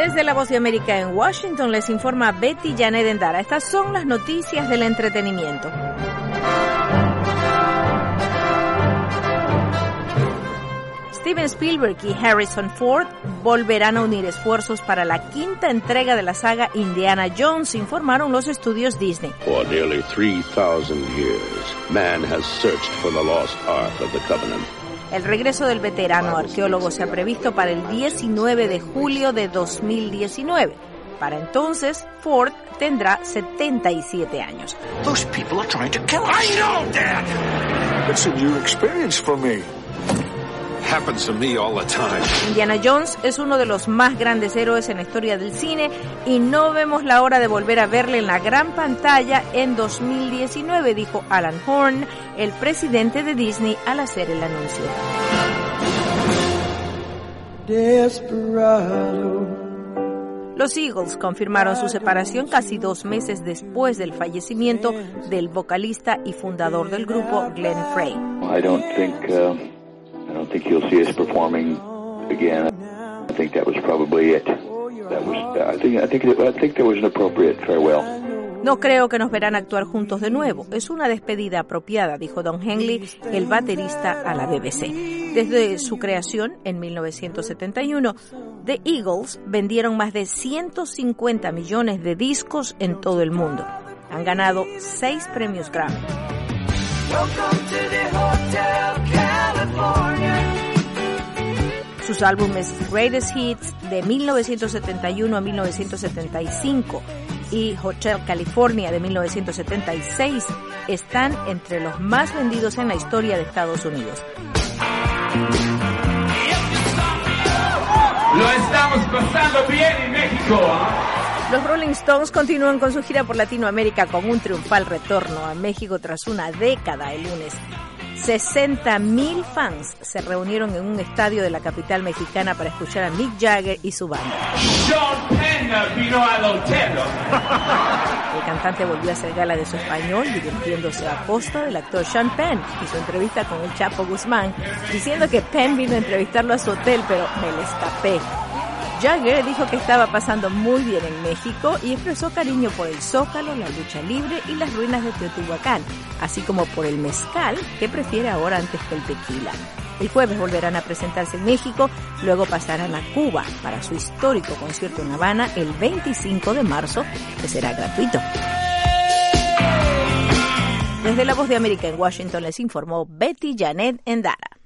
Desde la Voz de América en Washington les informa Betty Janet Endara. Estas son las noticias del entretenimiento. Steven Spielberg y Harrison Ford volverán a unir esfuerzos para la quinta entrega de la saga Indiana Jones, informaron los estudios Disney. For nearly 3,000 years, man has searched for the lost Ark of the Covenant. El regreso del veterano arqueólogo se ha previsto para el 19 de julio de 2019. Para entonces, Ford tendrá 77 años. Those people are trying to kill us. I know, Dad! It's a new experience for me. Happens to me all the time. Indiana Jones es uno de los más grandes héroes en la historia del cine y no vemos la hora de volver a verle en la gran pantalla en 2019, dijo Alan Horn, el presidente de Disney, al hacer el anuncio. Los Eagles confirmaron su separación casi 2 meses después del fallecimiento del vocalista y fundador del grupo, Glenn Frey. I don't think you'll see us performing again. I think that was probably it. I think there was an appropriate farewell. No creo que nos verán actuar juntos de nuevo. Es una despedida apropiada, dijo Don Henley, el baterista, a la BBC. Desde su creación en 1971, The Eagles vendieron más de 150 millones de discos en todo el mundo. Han ganado 6 premios Grammy. Sus álbumes Greatest Hits de 1971 a 1975 y Hotel California de 1976 están entre los más vendidos en la historia de Estados Unidos. Lo estamos pasando bien en México. Los Rolling Stones continúan con su gira por Latinoamérica con un triunfal retorno a México tras una década el lunes. 60,000 fans se reunieron en un estadio de la capital mexicana para escuchar a Mick Jagger y su banda. Sean Penn vino al hotel. El cantante volvió a hacer gala de su español, divirtiéndose a costa del actor Sean Penn. Hizo entrevista con el Chapo Guzmán, diciendo que Penn vino a entrevistarlo a su hotel, pero me le escapé. Jagger dijo que estaba pasando muy bien en México y expresó cariño por el Zócalo, la lucha libre y las ruinas de Teotihuacán, así como por el mezcal, que prefiere ahora antes que el tequila. El jueves volverán a presentarse en México, luego pasarán a Cuba para su histórico concierto en Habana el 25 de marzo, que será gratuito. Desde la Voz de América en Washington les informó Betty Janet Endara.